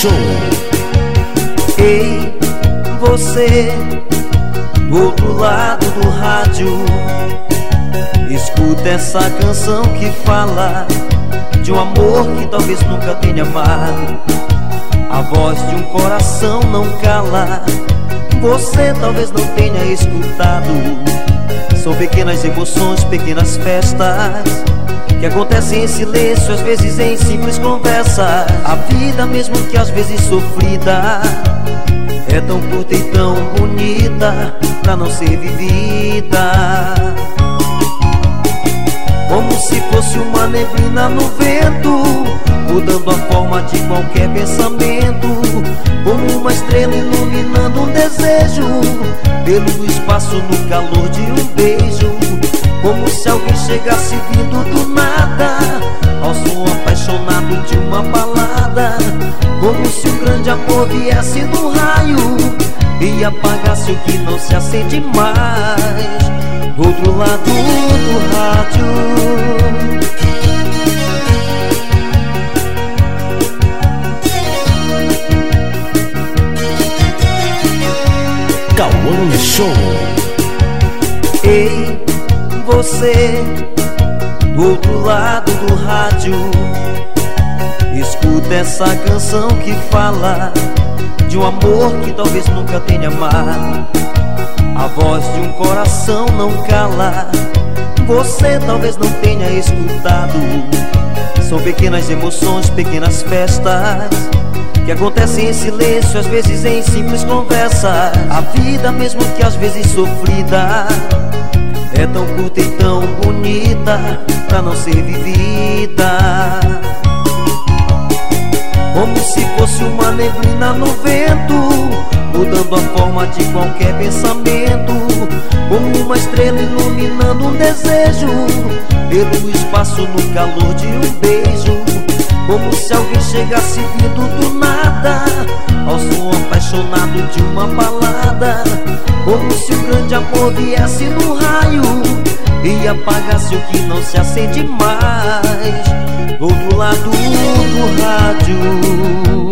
Show. Ei, você do outro lado do rádio, escuta essa canção que fala de um amor que talvez nunca tenha amado. A voz de um coração não cala, você talvez não tenha escutado. São pequenas emoções, pequenas festas que acontecem em silêncio, às vezes em simples conversa. A vida, mesmo que às vezes sofrida, é tão curta e tão bonita pra não ser vivida. Como se fosse uma neblina no vento, mudando a forma de qualquer pensamento. Como uma estrela iluminando um desejo, pelo espaço no calor de um beijo. Como se alguém chegasse vindo do nada, ao som apaixonado de uma balada. Como se um grande amor viesse no raio e apagasse o que não se acende mais do outro lado do rádio. Cauã Show. Ei, você do outro lado do rádio, escuta essa canção que fala de um amor que talvez nunca tenha amado. A voz de um coração não cala, você talvez não tenha escutado. São pequenas emoções, pequenas festas que acontecem em silêncio, às vezes em simples conversa. A vida, mesmo que às vezes sofrida, é tão curta e tão bonita pra não ser vivida. Como se fosse uma neblina no vento, mudando a forma de qualquer pensamento. Como uma estrela iluminando um desejo, pelo espaço no calor de um beijo. Como se alguém chegasse vindo do nada, ao som apaixonado de uma balada. Como se um grande amor viesse no raio e apagasse o que não se acende mais do outro lado do rádio.